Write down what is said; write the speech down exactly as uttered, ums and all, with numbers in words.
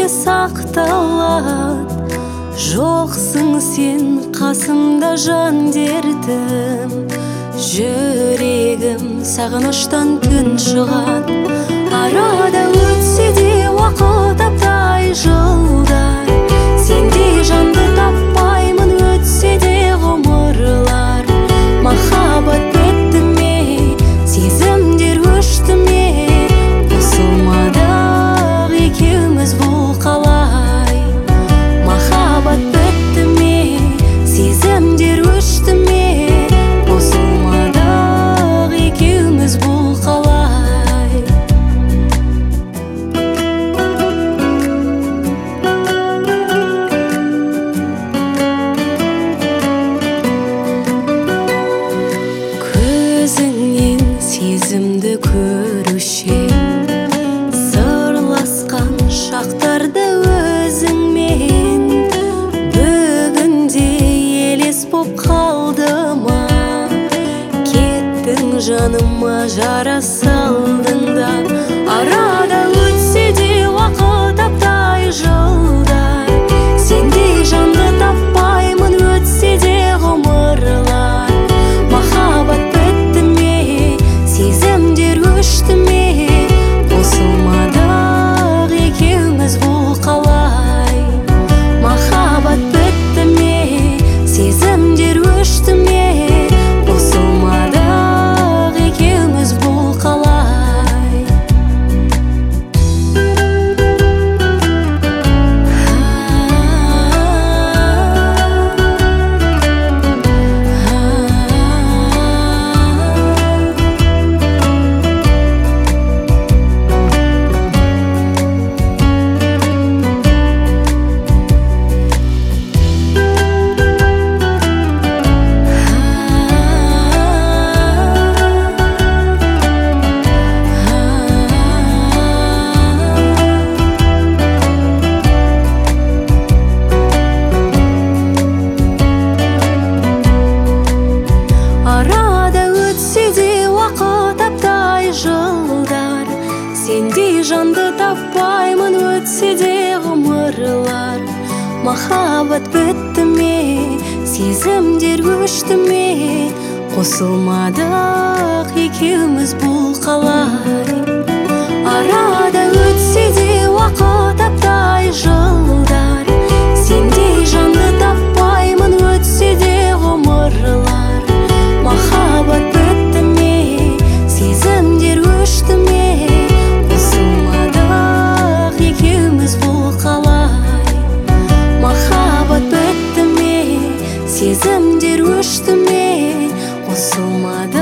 сақталат. Жоқсың сен қасымда жан дертім, жүрегім сағыныштан түн шығат. Арада өтсе де уақыт аптай жылдар, сендей жанды таппаймын өтсе де ғұмырлар. Махаббат бітті ме, сезімдер өшті ме, қосылмадық екеуміз бұл қалай. Махаббат бітті ме, сезімдер өшті ме, қосылмадық екеуміз бұл қалай. Көзіңнен сезімді көруші, сырласқан шақтарды өзіңмен, бүгінде елес боп қалды ма? Кеттің жаныма жара салдың да. Арада өтсе де уақыт аптай жылдар, сендей жанды таппаймын өтсе де ғұмырлар. Махаббат бітті ме, сезімдер өшті ме, қосылмадық екеуміз бұл қалай. Махаббат бітті ме, сезімдер өшті ме, қосылмадық екеуміз бұл қалай. Сендей жанды таппаймын өтсе де ғұмырлар. Махаббат бітті ме, сезімдер өшті ме, қосылмадық екеуміз бұл қалай. Арада өтсе де уақыт аптай жылдар, сендей жанды таппаймын өтсе де ғұмырлар. Махаббат бітті ме, сезімдер өшті ме, екеуміз бұл қалай. Махаббат бітті ме, сезімдер өшті ме, қосылмады